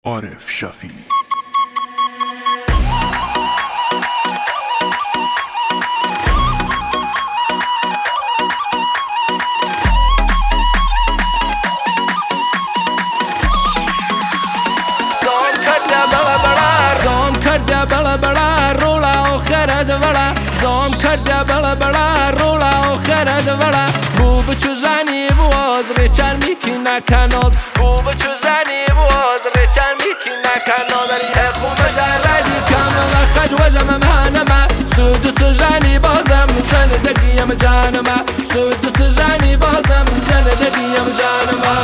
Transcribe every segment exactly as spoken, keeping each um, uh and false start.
عارف شفیع. دام کرده بلا بلا رولا و خرد ولا دام کرده بلا بلا رولا و خرد ولا بو بچو زنی بواز ریچل میکی نکناز بو بچو زنی بواز ریچل میکی نکناز خون مجردی کاملا خج وجم مهنما سودس زنی بازم زندگیم جانما سودس زنی بازم زندگیم جانما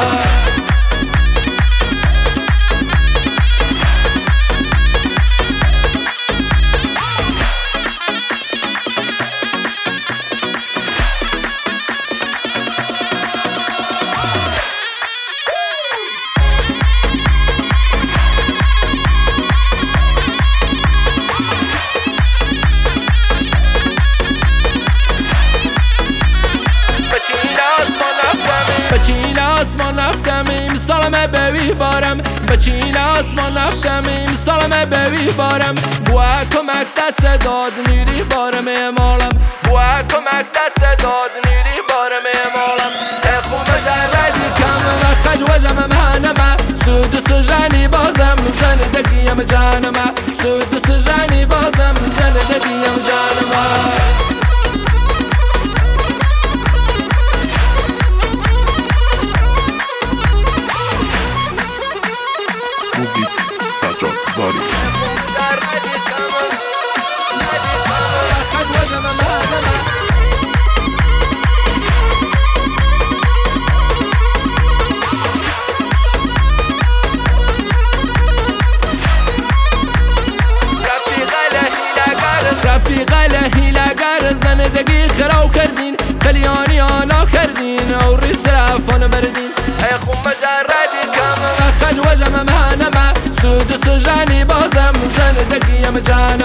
بچین آسمان افتمیم سالمه بوی بارم بچین آسمان افتمیم سالمه بوی بارم بوا کمک دست داد نیری بارم امالم بوا کمک دست داد نیری بارم امالم خون مجردی کم و خج وجم مهنما سودس جانی بازم زندگیم جانما سودس جانی بازم زندگیم جانما موزیک سجاد زاری. رفیقه هیلگر زندگی خراب کردین قلیانی آنا کردین و ریس رفان بردین ای خون مجردی کم خج وجم مهنما سودس جانی بازم زندگیم جانم